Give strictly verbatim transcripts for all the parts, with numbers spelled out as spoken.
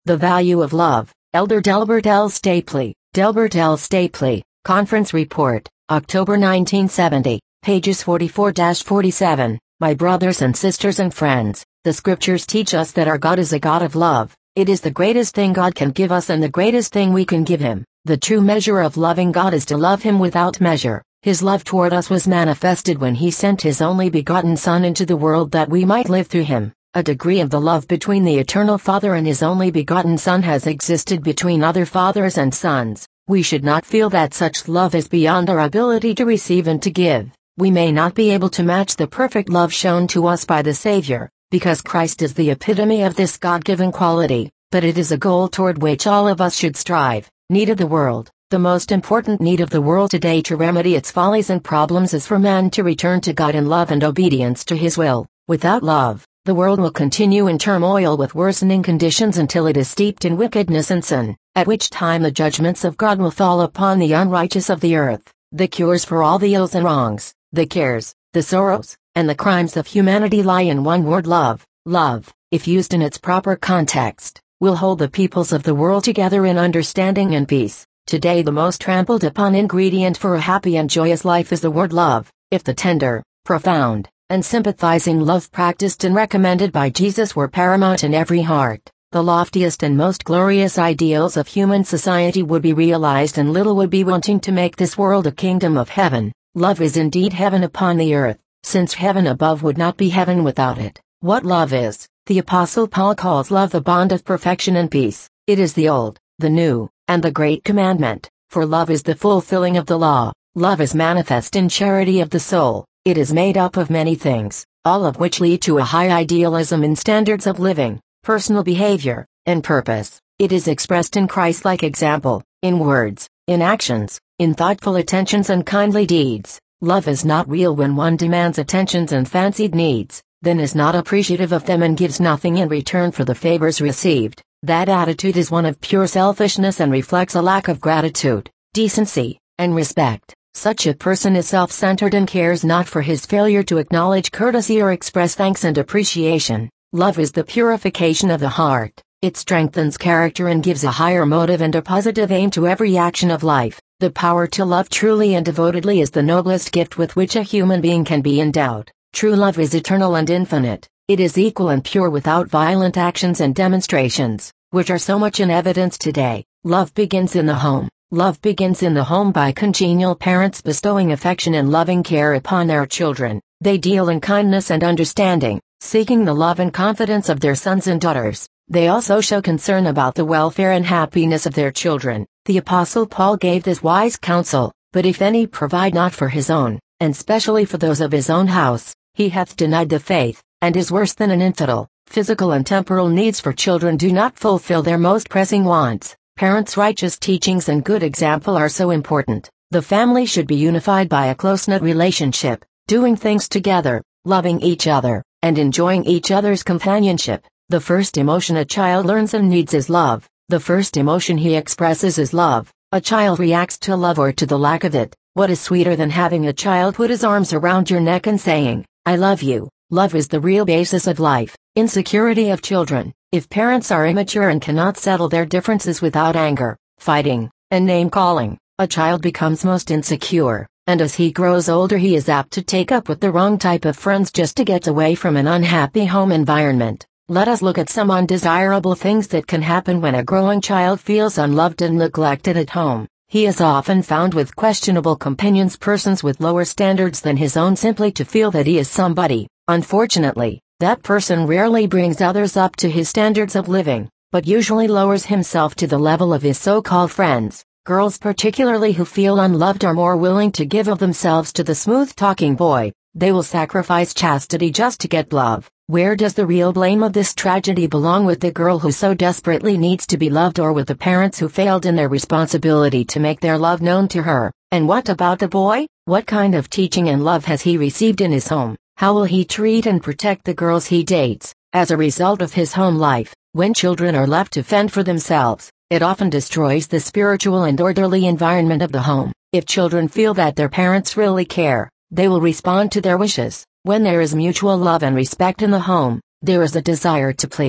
The Value of Love, Elder Delbert L. Stapley, Delbert L. Stapley, Conference Report, October nineteen seventy, pages forty-four to forty-seven. My brothers and sisters and friends, the scriptures teach us that our God is a God of love. It is the greatest thing God can give us and the greatest thing we can give Him. The true measure of loving God is to love Him without measure. His love toward us was manifested when He sent His only begotten Son into the world that we might live through Him. A degree of the love between the Eternal Father and His only begotten Son has existed between other fathers and sons. We should not feel that such love is beyond our ability to receive and to give. We may not be able to match the perfect love shown to us by the Savior, because Christ is the epitome of this God-given quality, but it is a goal toward which all of us should strive. Need of the world. The most important need of the world today to remedy its follies and problems is for man to return to God in love and obedience to His will. Without love, the world will continue in turmoil with worsening conditions until it is steeped in wickedness and sin, at which time the judgments of God will fall upon the unrighteous of the earth. The cures for all the ills and wrongs, the cares, the sorrows, and the crimes of humanity lie in one word: love. Love, if used in its proper context, will hold the peoples of the world together in understanding and peace. Today the most trampled upon ingredient for a happy and joyous life is the word love. If the tender, profound, and sympathizing love practiced and recommended by Jesus were paramount in every heart, the loftiest and most glorious ideals of human society would be realized and little would be wanting to make this world a kingdom of heaven. Love is indeed heaven upon the earth, since heaven above would not be heaven without it. What love is, the Apostle Paul calls love the bond of perfection and peace. It is the old, the new, and the great commandment, for love is the fulfilling of the law. Love is manifest in charity of the soul. It is made up of many things, all of which lead to a high idealism in standards of living, personal behavior, and purpose. It is expressed in Christ-like example, in words, in actions, in thoughtful attentions and kindly deeds. Love is not real when one demands attentions and fancied needs, then is not appreciative of them and gives nothing in return for the favors received. That attitude is one of pure selfishness and reflects a lack of gratitude, decency, and respect. Such a person is self-centered and cares not for his failure to acknowledge courtesy or express thanks and appreciation. Love is the purification of the heart. It strengthens character and gives a higher motive and a positive aim to every action of life. The power to love truly and devotedly is the noblest gift with which a human being can be endowed. True love is eternal and infinite. It is equal and pure without violent actions and demonstrations, which are so much in evidence today. Love begins in the home. Love begins in the home by congenial parents bestowing affection and loving care upon their children. They deal in kindness and understanding, seeking the love and confidence of their sons and daughters. They also show concern about the welfare and happiness of their children. The Apostle Paul gave this wise counsel: "But if any provide not for his own, and specially for those of his own house, he hath denied the faith, and is worse than an infidel." Physical and temporal needs for children do not fulfill their most pressing wants. Parents' righteous teachings and good example are so important. The family should be unified by a close-knit relationship, doing things together, loving each other, and enjoying each other's companionship. The first emotion a child learns and needs is love. The first emotion he expresses is love. A child reacts to love or to the lack of it. What is sweeter than having a child put his arms around your neck and saying, "I love you"? Love is the real basis of life. Insecurity of children. If parents are immature and cannot settle their differences without anger, fighting, and name-calling, a child becomes most insecure, and as he grows older he is apt to take up with the wrong type of friends just to get away from an unhappy home environment. Let us look at some undesirable things that can happen when a growing child feels unloved and neglected at home. He is often found with questionable companions, persons with lower standards than his own, simply to feel that he is somebody. Unfortunately, that person rarely brings others up to his standards of living, but usually lowers himself to the level of his so-called friends. Girls particularly who feel unloved are more willing to give of themselves to the smooth-talking boy. They will sacrifice chastity just to get love. Where does the real blame of this tragedy belong? With the girl who so desperately needs to be loved, or with the parents who failed in their responsibility to make their love known to her? And what about the boy? What kind of teaching and love has he received in his home? How will he treat and protect the girls he dates? As a result of his home life, when children are left to fend for themselves, it often destroys the spiritual and orderly environment of the home. If children feel that their parents really care, they will respond to their wishes. When there is mutual love and respect in the home, there is a desire to please,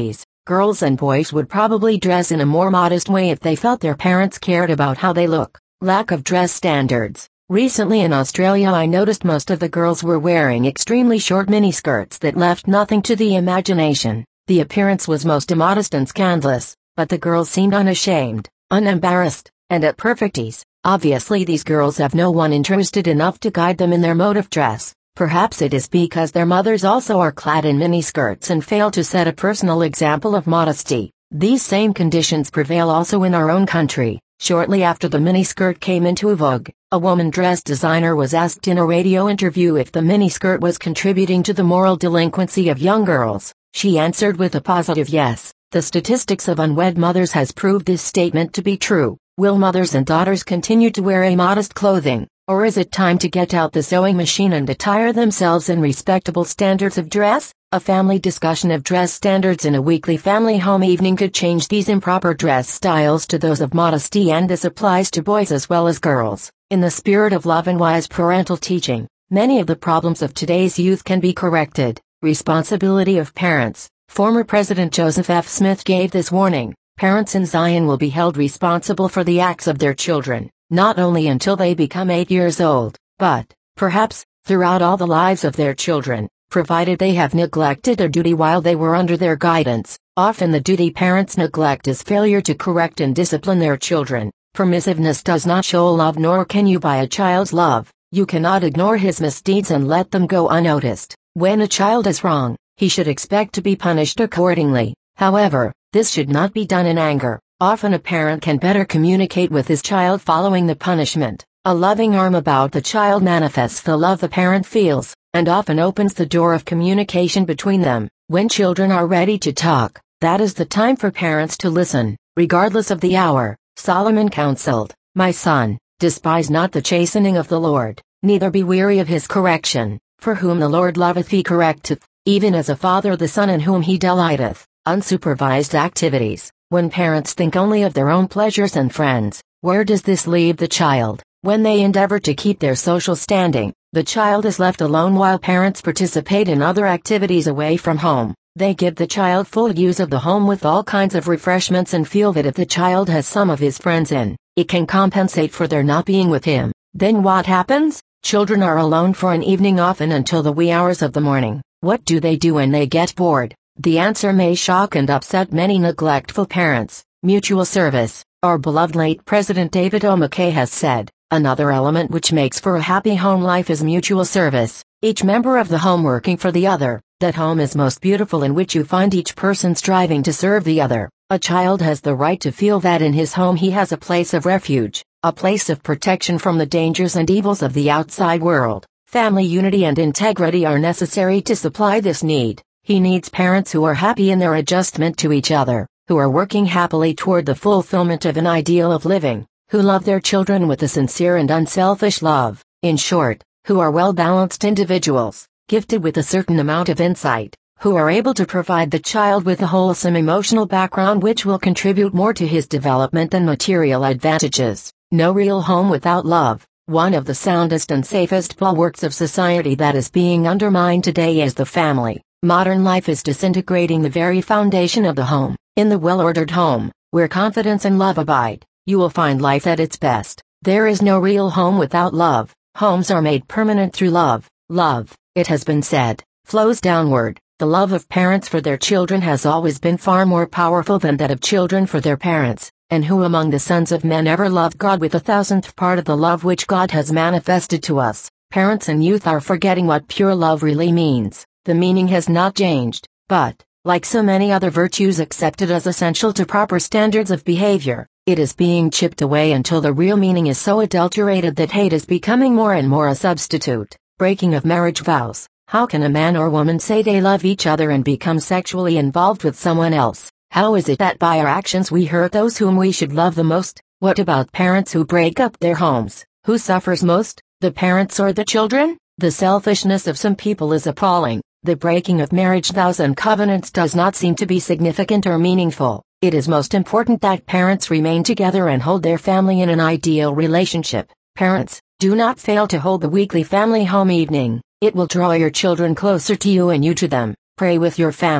Girls and boys would probably dress in a more modest way if they felt their parents cared about how they look. Lack of dress standards. Recently in Australia I noticed most of the girls were wearing extremely short miniskirts that left nothing to the imagination. The appearance was most immodest and scandalous, but the girls seemed unashamed, unembarrassed, and at perfect ease. Obviously these girls have no one interested enough to guide them in their mode of dress. Perhaps it is because their mothers also are clad in miniskirts and fail to set a personal example of modesty. These same conditions prevail also in our own country. Shortly after the miniskirt came into vogue, a woman dress designer was asked in a radio interview if the miniskirt was contributing to the moral delinquency of young girls. She answered with a positive yes. The statistics of unwed mothers has proved this statement to be true. Will mothers and daughters continue to wear immodest clothing, or is it time to get out the sewing machine and attire themselves in respectable standards of dress? A family discussion of dress standards in a weekly family home evening could change these improper dress styles to those of modesty, and this applies to boys as well as girls. In the spirit of love and wise parental teaching, many of the problems of today's youth can be corrected. Responsibility of parents. Former President Joseph F. Smith gave this warning. Parents in Zion will be held responsible for the acts of their children, not only until they become eight years old, but, perhaps, throughout all the lives of their children, provided they have neglected their duty while they were under their guidance. Often the duty parents neglect is failure to correct and discipline their children. Permissiveness does not show love, nor can you buy a child's love. You cannot ignore his misdeeds and let them go unnoticed. When a child is wrong, he should expect to be punished accordingly. However, this should not be done in anger. Often a parent can better communicate with his child following the punishment. A loving arm about the child manifests the love the parent feels, and often opens the door of communication between them. When children are ready to talk, that is the time for parents to listen, regardless of the hour. Solomon counseled, "My son, despise not the chastening of the Lord, neither be weary of his correction, for whom the Lord loveth he correcteth, even as a father the son in whom he delighteth." Unsupervised activities. When parents think only of their own pleasures and friends, where does this leave the child? When they endeavor to keep their social standing, the child is left alone while parents participate in other activities away from home. They give the child full use of the home with all kinds of refreshments and feel that if the child has some of his friends in, it can compensate for their not being with him. Then what happens? Children are alone for an evening, often until the wee hours of the morning. What do they do when they get bored? The answer may shock and upset many neglectful parents. Mutual service. Our beloved late President David O. McKay has said, "Another element which makes for a happy home life is mutual service, each member of the home working for the other. That home is most beautiful in which you find each person striving to serve the other." A child has the right to feel that in his home he has a place of refuge, a place of protection from the dangers and evils of the outside world. Family unity and integrity are necessary to supply this need. He needs parents who are happy in their adjustment to each other, who are working happily toward the fulfillment of an ideal of living, who love their children with a sincere and unselfish love. In short, who are well-balanced individuals, gifted with a certain amount of insight, who are able to provide the child with a wholesome emotional background which will contribute more to his development than material advantages. No real home without love. One of the soundest and safest bulwarks of society that is being undermined today is the family. Modern life is disintegrating the very foundation of the home. In the well-ordered home, where confidence and love abide, you will find life at its best. There is no real home without love. Homes are made permanent through love. Love, it has been said, flows downward. The love of parents for their children has always been far more powerful than that of children for their parents. And who among the sons of men ever loved God with a thousandth part of the love which God has manifested to us? Parents and youth are forgetting what pure love really means. The meaning has not changed, but, like so many other virtues accepted as essential to proper standards of behavior, it is being chipped away until the real meaning is so adulterated that hate is becoming more and more a substitute. Breaking of marriage vows. How can a man or woman say they love each other and become sexually involved with someone else? How is it that by our actions we hurt those whom we should love the most? What about parents who break up their homes? Who suffers most, the parents or the children? The selfishness of some people is appalling. The breaking of marriage vows and covenants does not seem to be significant or meaningful. It is most important that parents remain together and hold their family in an ideal relationship. Parents, do not fail to hold the weekly family home evening. It will draw your children closer to you and you to them. Pray with your family.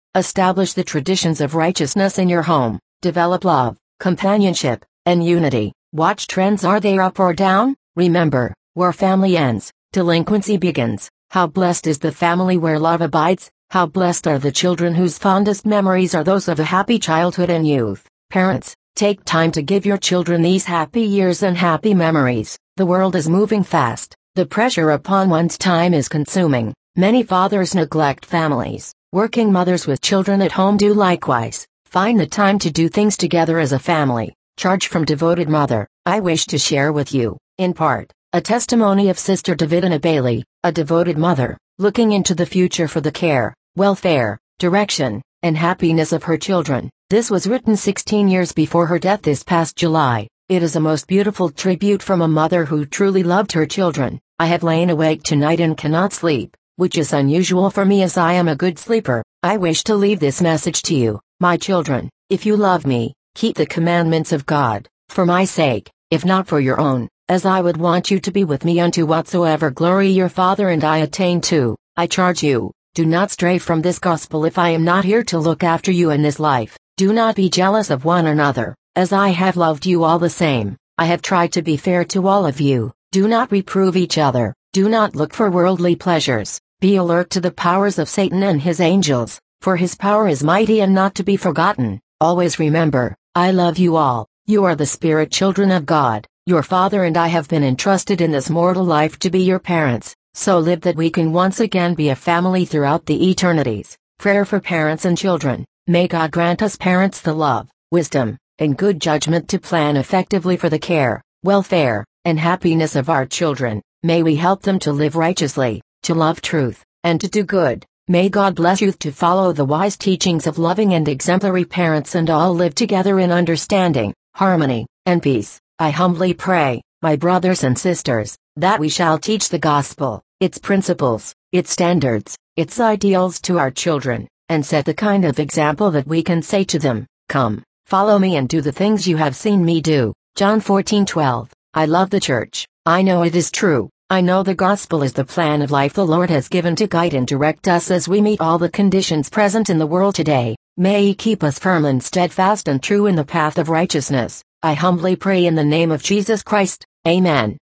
Establish the traditions of righteousness in your home. Develop love, companionship, and unity. Watch trends. Are they up or down? Remember, where family ends, delinquency begins. How blessed is the family where love abides. How blessed are the children whose fondest memories are those of a happy childhood and youth. Parents, take time to give your children these happy years and happy memories. The world is moving fast. The pressure upon one's time is consuming. Many fathers neglect families. Working mothers with children at home do likewise. Find the time to do things together as a family. Charge from devoted mother. I wish to share with you, in part, a testimony of Sister Davida Bailey, a devoted mother, looking into the future for the care, welfare, direction, and happiness of her children. This was written sixteen years before her death this past July. It is a most beautiful tribute from a mother who truly loved her children. I have lain awake tonight and cannot sleep, which is unusual for me as I am a good sleeper. I wish to leave this message to you, my children. If you love me, keep the commandments of God, for my sake, if not for your own, as I would want you to be with me unto whatsoever glory your Father and I attain to. I charge you, do not stray from this gospel if I am not here to look after you in this life. Do not be jealous of one another, as I have loved you all the same. I have tried to be fair to all of you. Do not reprove each other. Do not look for worldly pleasures. Be alert to the powers of Satan and his angels, for his power is mighty and not to be forgotten. Always remember, I love you all. You are the spirit children of God. Your Father and I have been entrusted in this mortal life to be your parents, so live that we can once again be a family throughout the eternities. Prayer for parents and children. May God grant us parents the love, wisdom, and good judgment to plan effectively for the care, welfare, and happiness of our children. May we help them to live righteously, to love truth, and to do good. May God bless youth to follow the wise teachings of loving and exemplary parents and all live together in understanding, harmony, and peace. I humbly pray, my brothers and sisters, that we shall teach the gospel, its principles, its standards, its ideals to our children, and set the kind of example that we can say to them, come, follow me and do the things you have seen me do. John fourteen twelve. I love the church. I know it is true. I know the gospel is the plan of life the Lord has given to guide and direct us as we meet all the conditions present in the world today. May He keep us firm and steadfast and true in the path of righteousness. I humbly pray in the name of Jesus Christ. Amen.